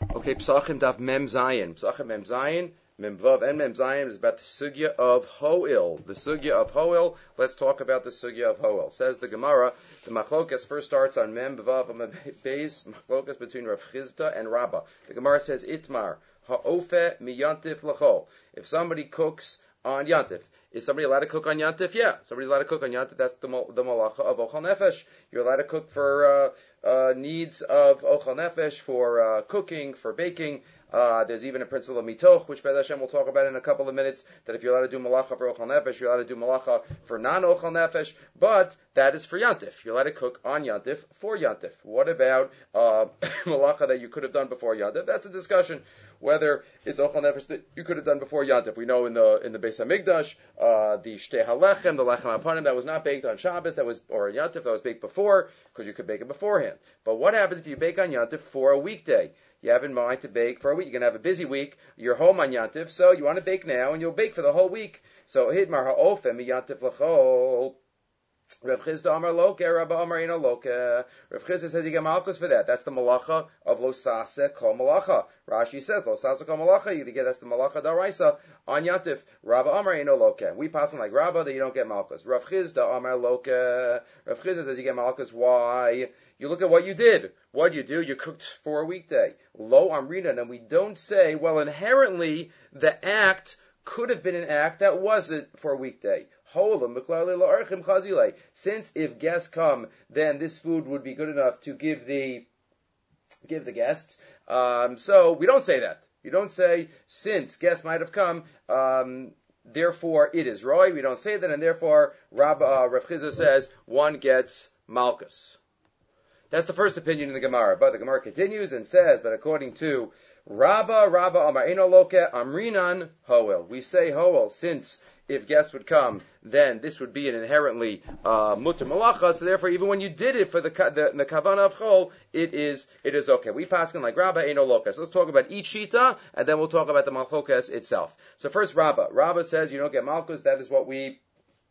Okay, Psachim Daf Mem Zayin. Psachim Mem Zayin, Mem Vav and Mem Zayin is about the sugya of Ho'il. The sugya of Ho'il. Let's talk about the sugya of Ho'il. Says the Gemara, the Machlokas first starts on Mem Vav and Mem Beis, Machlokas between Rav Chizda and Rabbah. The Gemara says, Itmar, Ha'ofe miyantif l'chol. If somebody cooks on Yantif, is somebody allowed to cook on Yantif? Yeah, somebody's allowed to cook on Yantif. That's the malacha of Ochal Nefesh. You're allowed to cook for needs of Ochal Nefesh, for cooking, for baking. There's even a principle of mitoch, which Be'ez Hashem we'll talk about in a couple of minutes, that if you're allowed to do malacha for Ochal Nefesh, you're allowed to do malacha for non-Ochal Nefesh, but that is for Yantif. You're allowed to cook on Yantif for Yantif. What about malacha that you could have done before Yantif? That's a discussion, whether it's Ochal Nefesh that you could have done before Yantif. We know in the Beis HaMikdash, the Shtei HaLechem, the Lechem HaPanim, that was not baked on Shabbos, or Yantif, that was baked before, because you could bake it beforehand. But what happens if you bake on Yantif for a weekday? You have in mind to bake for a week. You're going to have a busy week. You're home on Yantif, so you want to bake now, and you'll bake for the whole week. So, Hidmar ha'ofem Yantif l'chol. Rav Chizda Amar Loke, Rabba Amar Eno Loke. Rav Chizda says you get malchus for that. That's the malacha of Lo Sase Kol Malacha. Rashi says Lo Sase Kol Malacha. You get that's the malacha daraisa on Yantif. Rabba Amar Eno Loke. We pass on like Rabba that you don't get malchus. Rav Chizda Amar Loke. Rav Chizda says you get malchus. Why? You look at what you did. What you do? You cooked for a weekday. Lo Amrina, and we don't say, well, inherently the act could have been an act that wasn't for a weekday. Since if guests come, then this food would be good enough to give the guests. So we don't say that. You don't say, since guests might have come, therefore it is roy. We don't say that, and therefore Rav Chizah says one gets malchus. That's the first opinion in the Gemara. But the Gemara continues and says, but according to Rabba Amar Eno Loke Amrinan Hoel. We say Hoel, since if guests would come, then this would be an inherently mutter malacha. So therefore, even when you did it for the kavana of chol, it is okay. We pass on like Rabba Eno Loke. So let's talk about each shita, and then we'll talk about the malchokas itself. So first, Rabba. Rabba says you don't get malchus. That is what we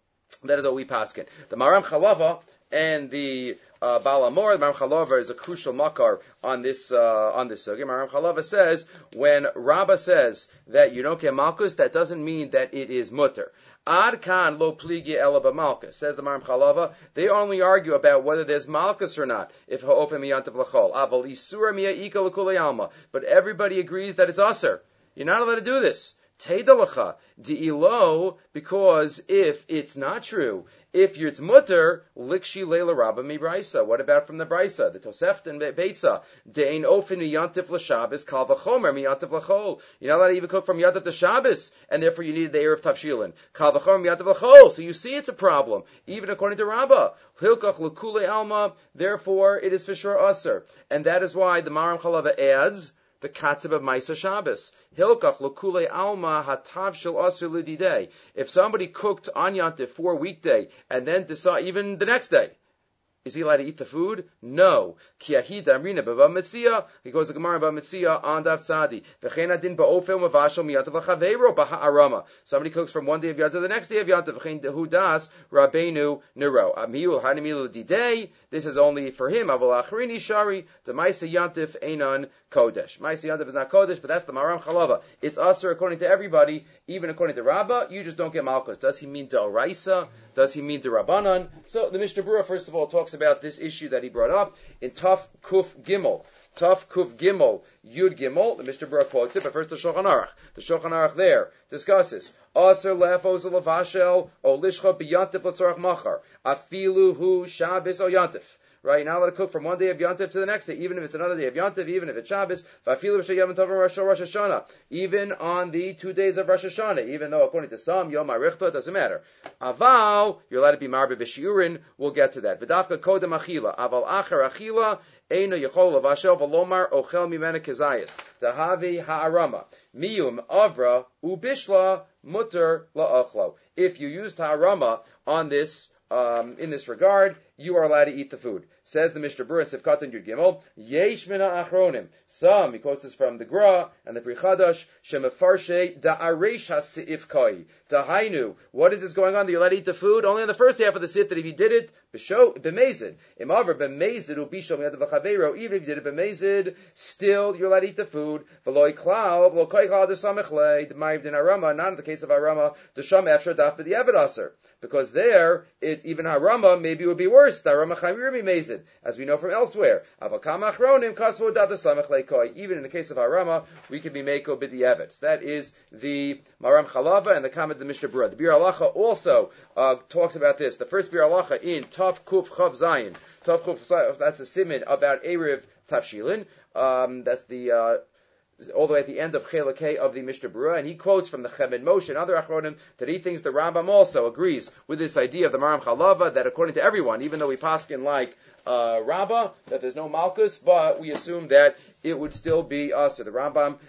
paskin. The Maram Chalava and the Baal Amor, the Maram Chalava is a crucial makar on this sugya. Maram Chalava says when Rabba says that you don't get malchus, that doesn't mean that it is mutter. Ad kan lo pligi ela b'malchus, says the Maram Chalava. They only argue about whether there's malchus or not. If ha'ofem miyantav l'chol, aval isura miya'ika l'kulei alma. But everybody agrees that it's aser. You're not allowed to do this. Teidalacha di'ilo, because if it's not true, if it's mutter, likshi leila rabba mi brisa. What about from the brisa? The Tosefta and Beitza. De'ein ofen miyantif l'Shabbos kal v'chomer miyantif l'chol. You're not allowed to even cook from yantif to Shabbos, and therefore you needed the erev tavshilin. Kal v'chomer miyantif l'chol. So you see it's a problem, even according to Rabbah. Hilkach l'kulei alma. Therefore it is for sure aser, and that is why the Maram Chalava adds the katzib of Maisa Shabbos. Hilkach l'kulei alma hatav shel aser l'didei. If somebody cooked on Yantif for a weekday and then decide even the next day, is he allowed to eat the food? No. Ki ahida amrina b'va mitzia. He goes to Gemara b'va mitzia on daf tzadi. V'chein adin ba'ofel mevashel miyantav l'chaveiro b'ha'arama. Somebody cooks from one day of Yantiv to the next day of Yantiv. V'chein dehudas rabbeinu nero. Amiul hanimilu didei. This is only for him. Aval achrini shari. The Maisa Yantif einan kodesh. Maisa Yantif is not kodesh, but that's the Maram Chalava. It's aser according to everybody, even according to Rabbah. You just don't get malchus. Does he mean d'oraisa? Does he mean d'Rabbanan? So the Mishnah Berurah first of all talks about this issue that he brought up in Taf Kuf Gimel. Taf Kuf Gimel, Yud Gimel. The Mishnah Berurah quotes it, but first the Shulchan Aruch. The Shulchan Aruch there discusses Aser lefos levashel o lishcha biyantif l'tzorach machar afilu hu Shabbos o yantif. Right, you're not allowed to cook from one day of Yantif to the next day, even if it's another day of Yantif, even if it's Shabbos, even on the 2 days of Rosh Hashanah, even though according to some, Yom HaRichta, it doesn't matter. Aval, you're allowed to be marbe b'shiurin, we'll get to that. V'dafka kodem achila, aval acher achila, eino yechol lavashel v'lomar ochel mimena kezayis, dahavi ha'arama, miyum avra ubishla mutter la'ochlo. If you used ha'arama on this, in this regard, you are allowed to eat the food. Says the Mishnah Berurah in Sifkat and Yud Gimel, Yesh mina achronim. Some, he quotes this from the Gra and the Pri Chadash, Shemefarshe da'aresh ha'seif kai. Tahainu, what is this going on? That you're allowed to eat the food? Only in the first half of the sif, that if you did it, b'mezid. Imaver b'mezid ubishom yad v'chaveiro. Even if you did it b'mezid, still you're allowed to eat the food. V'loi klau, v'lo koi klau d'samech lei, d'mayiv din harama, not in the case of harama, d'sham efshar daf b'di'evet aser. Because there, even harama maybe would be worse. Harama chamir b'mezid, as we know from elsewhere. Avakam achronim kasvu daf d'samech lei koi. Even in the case of harama, we could be meko b'di'evet. That is the Maram Chalava and the comment of the Mishnah Berurah. The Bir Halacha also talks about this. The first Bir Halacha in Tav Kuf Chav Zayin. Tav Kuf Zayin, that's the siman about Erev Tavshilin. That's the all the way at the end of Chelakei of the Mishnah Berurah, and he quotes from the Chemed Moshe and other Achronim that he thinks the Rambam also agrees with this idea of the Maram Chalava, that according to everyone, even though we paskin like Rabbah, that there's no Malkus, but we assume that it would still be us. So the Rambam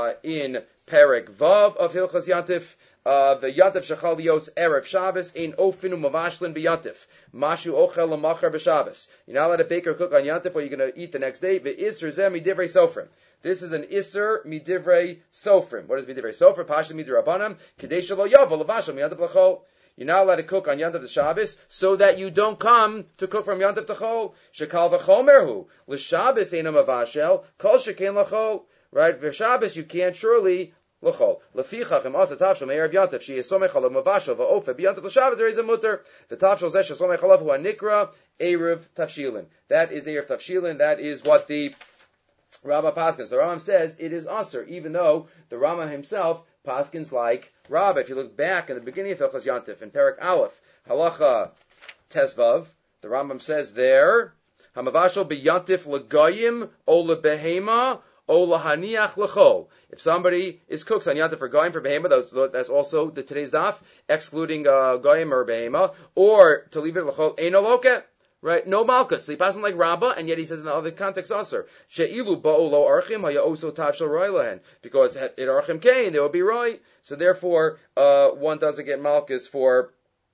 in Perek Vav of Hilchas Yantif, the Yantif Shechal Lios Erev Shabbos ein ofinu mavashlin b'Yantif mashu ochel l'machar b'Shabbos. You're not allowed to bake or cook on Yantif, or you're going to eat the next day. Ve'isr zeh midivrei sofrim. This is an isser midivrei sofrim. What is midivrei sofrim? Pasha midrabanan kedei shelo yavo l'vashel miyantif l'chol. You're not allowed to cook on Yantif the Shabbos, so that you don't come to cook from Yantif to Chol. Shekal v'chomerhu l'Shabbos ein mavashel kol sheken l'chol. Right? V'Shabbos you can't surely l'chol. Lefichach im asa tavshel me'erev Yantif she yisomech alav mavashel v'ofe b'Yantif l'Shabbos there is a mutter. The tavshel zeh shesomech alav hu anikra erev tavshilin. That is erev tavshilin. That is what the Rabbah Paskins. The Rambam says it is Aser, even though the Rambam himself Paskins like Rabbah. If you look back in the beginning of Hilchas Yantif, in Perek Aleph, Halacha Tesvav, the Rambam says there, Hamavashal beyantif l'goyim o lebehema o lahaniach l'chol. If somebody cooks on Yantif for goyim, for behema, that's also the today's daf, excluding goyim or behema, or to leave it l'chol, ein aloket. Right? No malchus. He passes like Rabbah, and yet he says in the other context also, She'ilu ba'u lo archim, haya oso tav shel roi lahen. Because it archim kain, there will be roi. So therefore, one doesn't get malchus for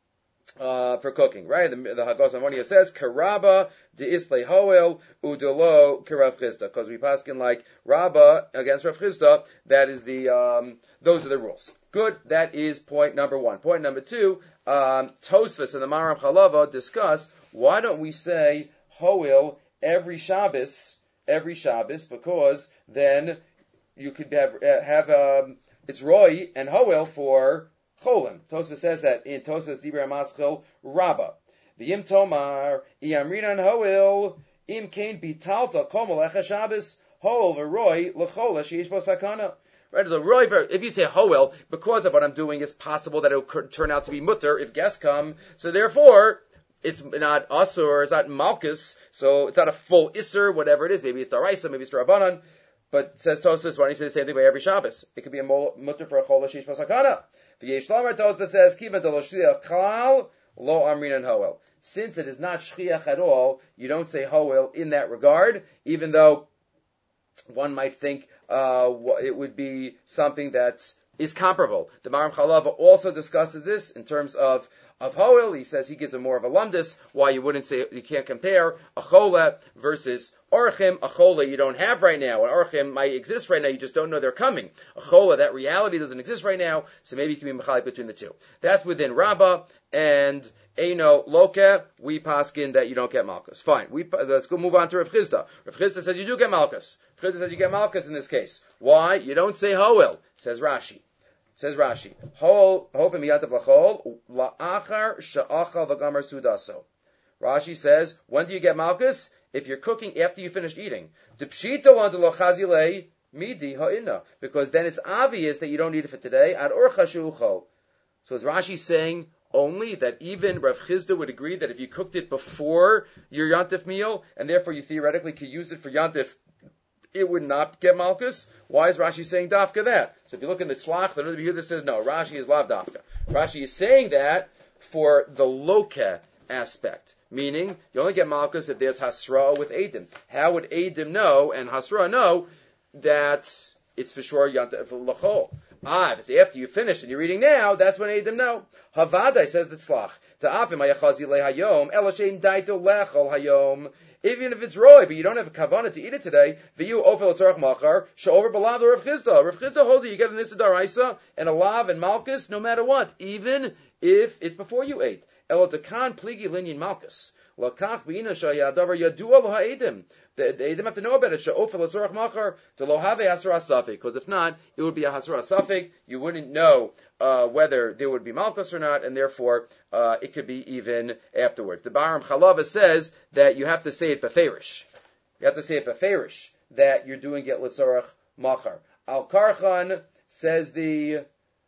cooking. Right? The Hagos Maimonides says, Karabba de islay hoel udelo karav chizda. Because we paskin like Rabbah against Rav Chizda, that is those are the rules. Good. That is point number one. Point number two, Tosfos and the Maram Chalava discuss, why don't we say Hoil every Shabbos, because then you could have it's Roy and Hoil for Cholim. Tosfos says that in Tosfos Dibra Maschil Rabbah. The Im Tomar, Iamrinan Hoil, Im Kain Bitalta Komalecha Shabbos, Hoil Veroy Lechola Sheish Bo Sakana. Right, so Roy, if you say Hoel, because of what I'm doing, it's possible that it could turn out to be mutter if guests come. So therefore, it's not Asur, it's not Malchus, so it's not a full Isser, whatever it is. Maybe it's Daraisa, maybe it's Darabanan. But says Tosfos, why don't you say the same thing by every Shabbos? It could be a mutter for a Chol Hashish Pasakana. V'yesh Lamer Tosfos says, Kiva Delo Shliach Klal, Lo Amrinan Hoel. Since it is not Shliach at all, you don't say Hoel in that regard, even though one might think it would be something that is comparable. The Maram Chalava also discusses this in terms of Hoel. He says he gives a more of a lumdus, why you wouldn't say, you can't compare a Chola versus Orchim. A Chola you don't have right now. An Orchim might exist right now, you just don't know they're coming. A Chola, that reality doesn't exist right now, so maybe you can be mechalik between the two. That's within Rabbah, and Eino Loke, we paskin that you don't get Malchus. Fine. Let's go move on to Rav Chizda. Rav Chizda says you do get Malchus. Rav Chizda says you get Malchus in this case. Why? You don't say Hoel. Says Rashi. Hol hopim yantav lachol la'achar sha'achal v'gamar sudaso. Rashi says, when do you get Malchus? If you're cooking after you finished eating. D'pshita l'andelo chazilei midi ha'inna. Because then it's obvious that you don't need it for today. Ad orcha shu'uchol. So is Rashi saying only that even Rav Chizda would agree that if you cooked it before your Yantif meal, and therefore you theoretically could use it for Yantif, it would not get Malchus? Why is Rashi saying Dafka that? So if you look in the Tzlach, the Rebbe Yehuda says, no, Rashi is Lav Dafka. Rashi is saying that for the Loke aspect, meaning you only get Malchus if there's Hasra with Eidim. How would Eidim know and Hasra know that it's for sure Yantif L'chol? If it's after you finished and you're eating now, that's when Eidim know. Havadai says the tzlach. Ta'afim hayachazi le hayom, elashein daito lechol hayom. Even if it's roy, but you don't have a kavanah to eat it today, v'yu ofel tzarach machar, she'over balav Rav Chisda. Rav Chisda holds you get an issa daraisa and a lav and malchus no matter what, even if it's before you ate. Elotakan pligi linyan malchus. Lakach b'ina shayadavar yadua lo ha'edim. The Edim have to know about it. She'ofel tzarach machar to lo have hasra safik. Because if not, it would be a hasra safik. You wouldn't know whether there would be malchus or not, and therefore it could be even afterwards. The Baram Chalava says that you have to say it beferish. You have to say it beferish that you're doing it l'tzarach machar. Al Karchan says the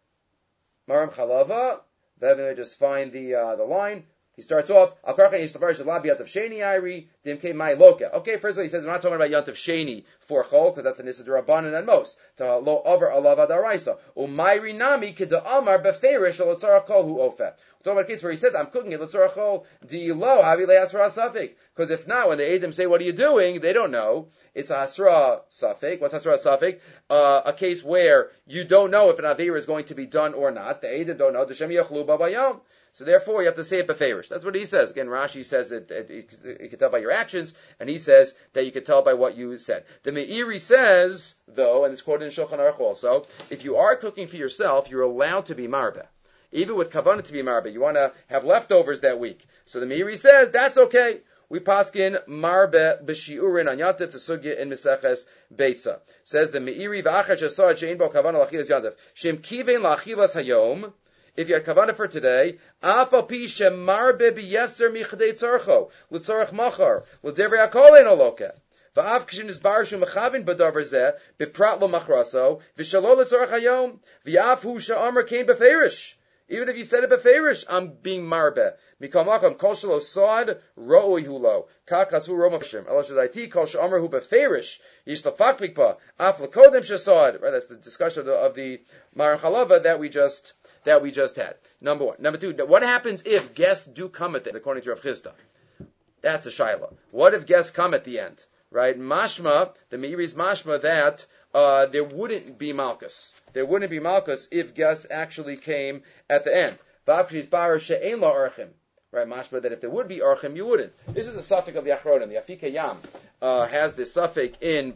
Baram Chalava. Let me just find the line. He starts off, Al Karchan Yishtavarish Labi Yantav Sheni Iri Dimke Mai Loka. Okay, first of all, he says we're not talking about Yantav Sheni for Chol, because that's an Issa D'Rabbanan and Mos. To lo over Alav Adaraisa. Umayri Nami Kida Amar Beferish Al Tzara Kol Hu Ofet. We're talking about a case where he says, I'm cooking it L'Tzara Chol. Do you lo Havi Le'asra Safik? Because if not, when the Eidim say, what are you doing? They don't know. It's a Hasra Safik. What's Hasra Safik? A case where you don't know if an Avir is going to be done or not. The Eidim don't know. D'Shem Yachlu Babayom. So therefore, you have to say it beferish. That's what he says. Again, Rashi says you can tell by your actions, and he says that you can tell by what you said. The Meiri says, though, and it's quoted in Shulchan Aruch also, if you are cooking for yourself, you're allowed to be marbe. Even with kavanah to be marbe, you want to have leftovers that week. So the Meiri says, that's okay. We paskin marbe b'shiurin on yantif the sugya in Meseches Beitza. Says the Meiri v'achar shesad she'ein bo kavanah l'achilas yantif. Shem kivein l'achilas hayom. If you had kavanah for today, afal pi shemar bebiyeser michdei tzarcho l'tzarach machar l'devrei hakol ein oloke v'af kshin izbar shu mechavin b'davar zeh b'prat lo machraso v'shalo l'tzarach hayom v'af hu she'amar kein beferish. Even if you said it beferish, I'm being marbe. Mikol macham kol shelo soad ro'oi hulo kakas hu roma fishim elo shadaiti kol she'amar hu beferish yish lefak mikpa af lekodem shesoad. Right, that's the discussion of the Maran Chalava that we just had. Number one. Number two, what happens if guests do come at the end, according to Rav Chisda? That's a shaila. What if guests come at the end? Right? Mashma, the Meiri's mashma that there wouldn't be malchus. There wouldn't be malchus if guests actually came at the end. Right? Mashma that if there would be archim, you wouldn't. This is a suffix of the Achronim. The Afika Yam has this suffix in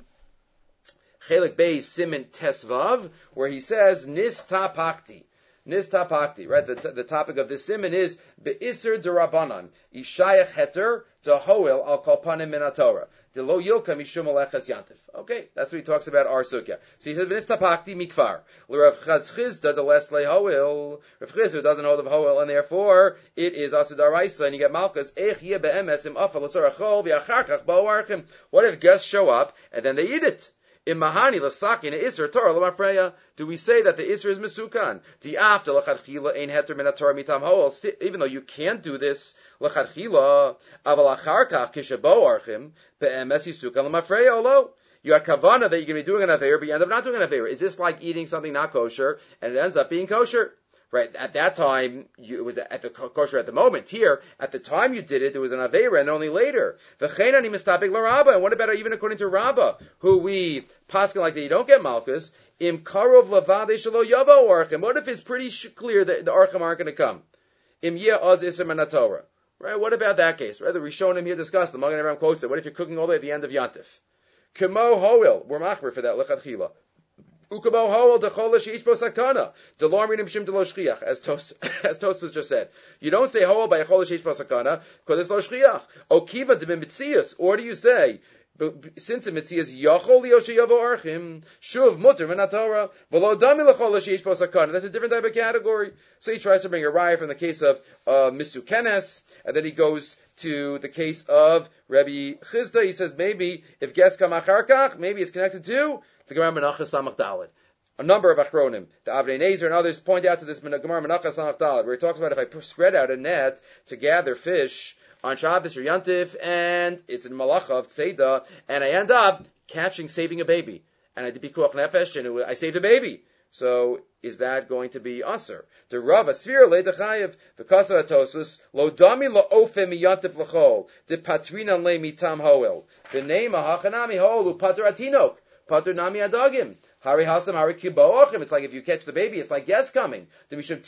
Chelik Beis Siman Tesvav, where he says, Nistapakti. Nistapakti, right? The topic of this siman is Be'isr D'Rabanan, Ishayach Heter D'Hoel Al Kolpanim Min HaTorah, D'Lo Yilka Mishum Aleches Yantif. Okay, that's what he talks about our sugya. So he says, Nistapakti Mikvar, L'Rav Chizda D'Les Le'Hoel, Rav Chizda doesn't hold of Hoel, and therefore it is Asadaraisa, and you get Malchus, Ech Yeh Be'emes Im Afal L'Sorachol V'Acharkach Ba'oarchim. What if guests show up, and then they eat it? In Mahani l'sakin isur Torah l'mafreya, do we say that the isur is mesukan? The after l'chadchila ein heter min haTorah mitam hoel. Even though you can't do this l'chadchila, aval acharkach kishabo archim be'emes yisukan l'mafreya olo. You have kavana that you're going to be doing an aveir, but you end up not doing an aveir. Is this like eating something not kosher and it ends up being kosher? Right, at that time, it was at the kosher at the moment. Here, at the time you did it, there was an aveira, and only later. And what about even according to Rabbah, who we paskin like that you don't get malchus? Im karov lavade shelo yavo archim. What if it's pretty clear that the archim aren't going to come? Im yeh oz iser min haTorah. Right, what about that case? Right, the Rishonim here discussed, the Magen Avraham quotes it. What if you're cooking all the way at the end of Yantif? Kemo hoil, we're machmer for that, lechatchila. Ukabo hoel dechol sheish bo sakana. Delor minim shim delo shchiach, as Tosfos just said. You don't say hoel by chol sheish bo sakana because it's lo shchiach. Okiva de mitzias, or do you say since a mitzias yachol liyoshe archim shuv muter min haTorah v'lo dami lechol sheish bo sakana. That's a different type of category. So he tries to bring a raya from the case of misukenes, and then he goes to the case of Rabbi Chisda. He says maybe if guests come acharkach, maybe it's connected to the Gemara Menachos Samach Daled. A number of Achronim, the Avnei Nezer and others point out to this Gemara Menachos Samach Daled, where he talks about if I spread out a net to gather fish on Shabbos or Yantif, and it's in Malacha of Tzeda, and I end up saving a baby, and I did Pikuach Nefesh, and I saved a baby. So, is that going to be Aser? The Rav Asfir le dechayev the Kasa Tosfos lo dami lo ofe miyantif lechol the patrina le mitam hoel the name hachanami hoel u pater atinok pater nami adagim Hari hasam, hari kiboachim. It's like if you catch the baby, it's like guests coming. He's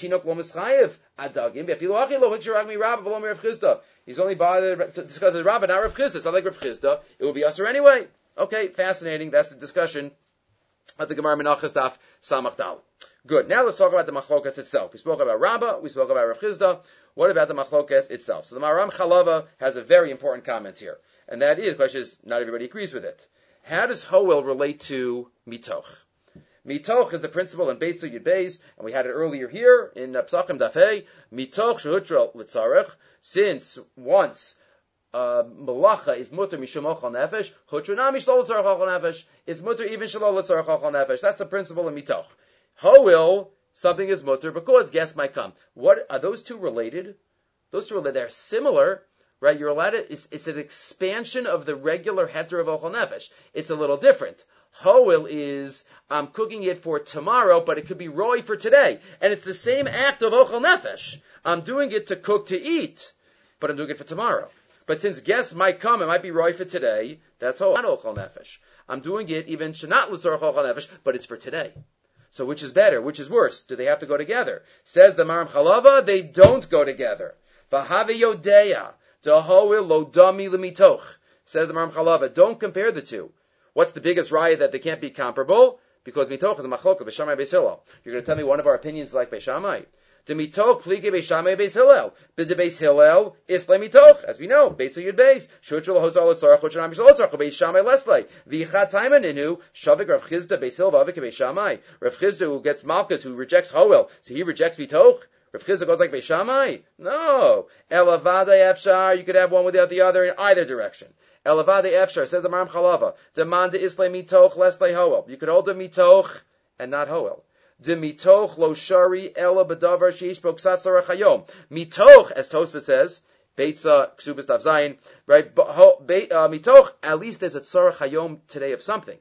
only bothered to discuss the Rabbah, not Rav Chisda. It's not like Rav Chisda. It will be usher anyway. Okay, fascinating. That's the discussion of the Gemara Menachos Daf Samach Dal. Good. Now let's talk about the machlokas itself. We spoke about Rabbah. We spoke about Rav Chisda. What about the machlokas itself? So the Maharam Chalava has a very important comment here, and that is, the question is, not everybody agrees with it. How does Hoel relate to Mitoch? Mitoch is the principle in Beitza Yud Beis, and we had it earlier here in Psachim Dafei. Mitoch shehutra l'tzarech, since once malacha is mutter mishum ochal nefesh, hutra na mishlol l'tzarech ochal nefesh. It's mutter even shalol l'tzarech ochal nefesh. That's the principle in Mitoch. Hoel, something is mutter because guests might come. What are those two related? Those two related. They're similar. Right, you're allowed to, it's an expansion of the regular heter of ochal nefesh. It's a little different. Hoel is, I'm cooking it for tomorrow, but it could be roy for today. And it's the same act of ochal nefesh. I'm doing it to cook to eat, but I'm doing it for tomorrow. But since guests might come, it might be roy for today, that's Hoel, not ochal nefesh. I'm doing it even shenat l'tzorach ochal nefesh, but it's for today. So which is better? Which is worse? Do they have to go together? Says the Maram Chalava, they don't go together. V'have yodeya. Hoel lo dami lemitoch. Says the Maram Chalava, don't compare the two. What's the biggest raya that they can't be comparable? Because mitoch is a machlok of Beis Shammai Beis Hillel. You're going to tell me one of our opinions is like Beis Shammai. The mitoch plike Beis Shammai Beis Hillel. But the Beis Hillel is le mitoch. As we know, Beis Yud Beis. Shutrul hozal etzarach, shutrul mishal etzarach, Beis Shammai leslei. V'ichat taiman inu, shavik Rav Chisda Beis Hillel v'avik Beis Shammai. Rav Chisda who gets malchus, who rejects Hoel, so he rejects mitoch. Rav Chisda goes like Beis Shammai? No. Elavada efshar, you could have one without the other in either direction. Elavada efshar, says the Maram Chalava. Demand isle mitoch lesle Hoel. You could hold the mitoch and not Hoel. De mitoch lo shari ela b'davar sheish bo ksat sarach hayom. Mitoch, as Tosfos says, Beitza Ksubas Daf Zayin, right? Mitoch, at least there's a tzarach hayom today of something.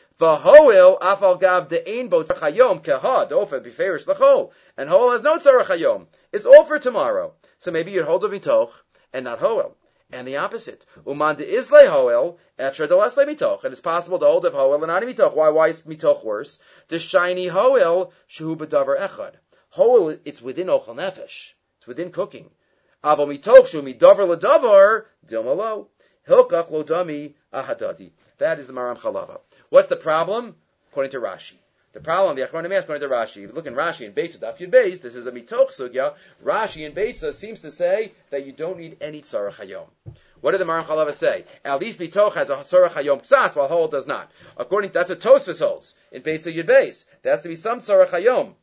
V'hoel afal gav de'ein bo tzarach hayom keha dofa b'ferish l'chol. And Hoel has no tzarach hayom. It's all for tomorrow. So maybe you'd hold a mitoch and not Hoel. And the opposite. Uman de isle Hoel, after the lesle mitoch. And it's possible to hold of Hoel and not mitoch. Why is mitoch worse? The shiny Hoel, shehu b'davar echad. Hoel, it's within ochal nefesh. It's within cooking. Avo mitoch shehu midavar l'davar, dilmalo. Hilkach lo dami ahadadi. That is the Maram Chalava. What's the problem? According to Rashi. The problem, the Achronim asks, according to Rashi, if you look in Rashi and Beitza, Daf Yud Beis, this is a mitoch sugya. Rashi and Beitza seems to say that you don't need any tzarach hayom. What did the Maram Chalava say? At least mitoch has a tzarach hayom ksas, while Hoel does not. That's what Tosfos holds in Beitza Yud Beis. There has to be some tzarach hayom.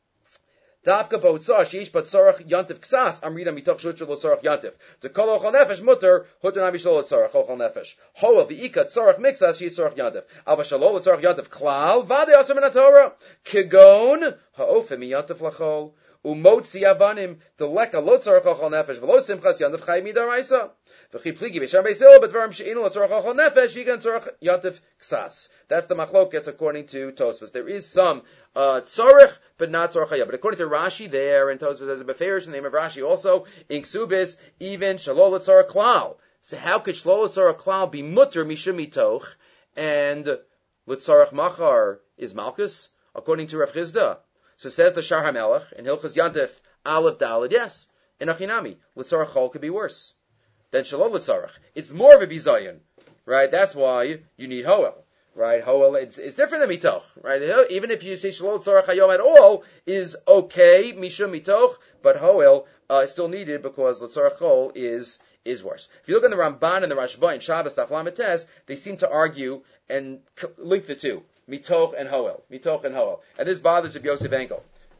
Dafka b'otzah sheish b'tzarach yantif ksas amrida mitoch shutra l'tzarach yantif. The kol ochal nefesh mutter hutter nabishol l'tzarach ochal nefesh. Hoel v'ika tzarach mixas sheish tzarach yantif. Ava shalol l'tzarach yantif klal vade aser min haTorah kigon ha'ofem yantif lachol umotzi avanim the leka lo tzarach ochal nefesh v'lo simchas yantif chay midaraisa. V'chi pligi b'sham beisil b'dvarim she'inu l'tzarach ochal nefesh yigan tzarach yantif ksas. That's the machlokas according to Tosfos. There is some tzarech, but not tzarech hayom. But according to Rashi, there in Tosfos as a beferish, in the name of Rashi also in Ksubis, even shalol tzarech klal. So how could shalol tzarech klal be mutter mishum mitoch and l'tzarech machar is malchus according to Rav Chisda? So says the Shar HaMelech in Hilchos Yantif Aleph Daled. Yes, in Achinami l'tzarech chol could be worse than shalol l'tzarech. It's more of a bizayon, right? That's why you need Hoel. Right, Hoel, it's different than mitoch, right? Even if you say shalol tzarach hayom at all, is okay, mishum mitoch, but Hoel is still needed because l'tzarach chol is worse. If you look in the Ramban and the Rashba in Shabbos Daf Lamed Tes, they seem to argue and link the two, mitoch and Hoel. And this bothers Rabbi Yosef Engel.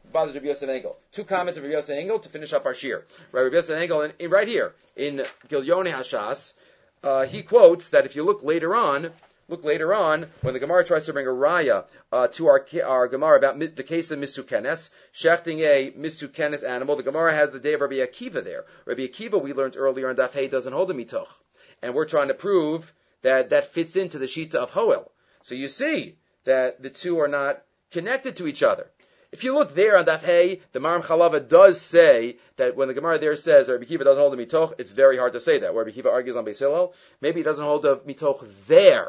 Two comments of Rabbi Yosef Engel to finish up our shir. Right, Rabbi Yosef Engel, right here, in Gilyonei Hashas, he quotes that if you look later on, when the Gemara tries to bring a raya to our Gemara about the case of Misukenes, shechting a Misukenes animal, the Gemara has the day of Rabbi Akiva there. Rabbi Akiva, we learned earlier in Daf Hey, doesn't hold a mitoch. And we're trying to prove that fits into the Shita of Hoel. So you see that the two are not connected to each other. If you look there on Daf Hey, the Maram Chalava does say that when the Gemara there says Rabbi Akiva doesn't hold a mitoch, it's very hard to say that. Where Rabbi Akiva argues on Beis Hillel, maybe he doesn't hold a mitoch there.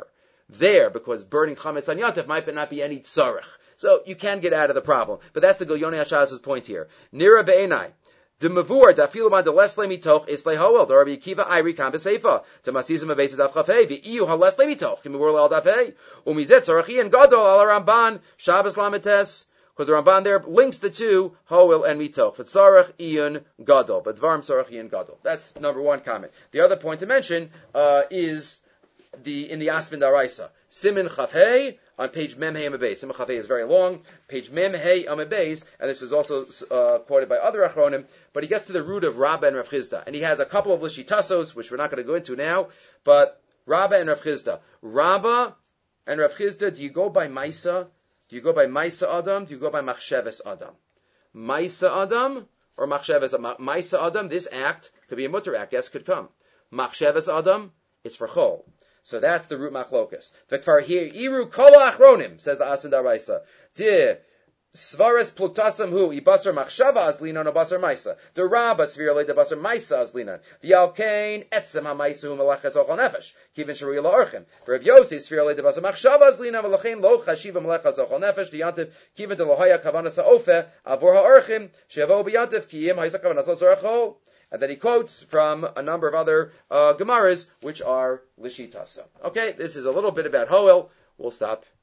there, because burning chametz on Yontif might not be any tzarech. So you can get out of the problem. But that's the Gilyonei Hashaz's point here. Nira be'enai. The mavur da filuman de les lemitoch is lehoel. The Rabbi Akiva Iri kam beseifa. The masizim abeitz daf chafei. V'iyu ha les lemitoch. Ki mavur le'al dafei. Umizet tzarachi and gadol al Ramban. Shabbos lametes. Because the Ramban there links the two, hoel and mitoch. V'tzarach iyun gadol. But dvarim tzarach iyun gadol. That's number one comment. The other point to mention is in the Asfin Daraisa. Simin chafei. On page Mem Hey Amabeis. Simcha Chafei is very long. Page Mem Hey Amabeis, and this is also quoted by other Achronim, but he gets to the root of Rabba and Rav Chizda. And he has a couple of Lishitasos, which we're not going to go into now, but Rabba and Rav Chizda. Rabba and Rav Chizda, do you go by Maisa? Do you go by Maisa Adam? Do you go by Machsheves Adam? Maisa Adam or Machsheves Adam? Maisa Adam, this act could be a mutter act. Yes, could come. Machsheves Adam, it's for Chol. So that's the root machlokas. V'kfar here iru kol achronim, says the Asfin Daraisa. De svares plutasam hu ibasar machshava azlinan obasar maisa. De rabba svirale de basar maisa azlinan. V'alkein etzem ha'maisa hu melachas ochal nefesh. Kivin sharui la'orchim. V'rav Yossi svirale de basar machshava azlinan v'lachein lo chashiva melachas ochal nefesh. Diyantiv kivin de lohaya kavanas ha'ofe avor ha'orchim shevo biyantiv kiyim ha'isa kavanas lo tzorachol. And then he quotes from a number of other Gemaras, which are Lishitasa. Okay, this is a little bit about Hoel. We'll stop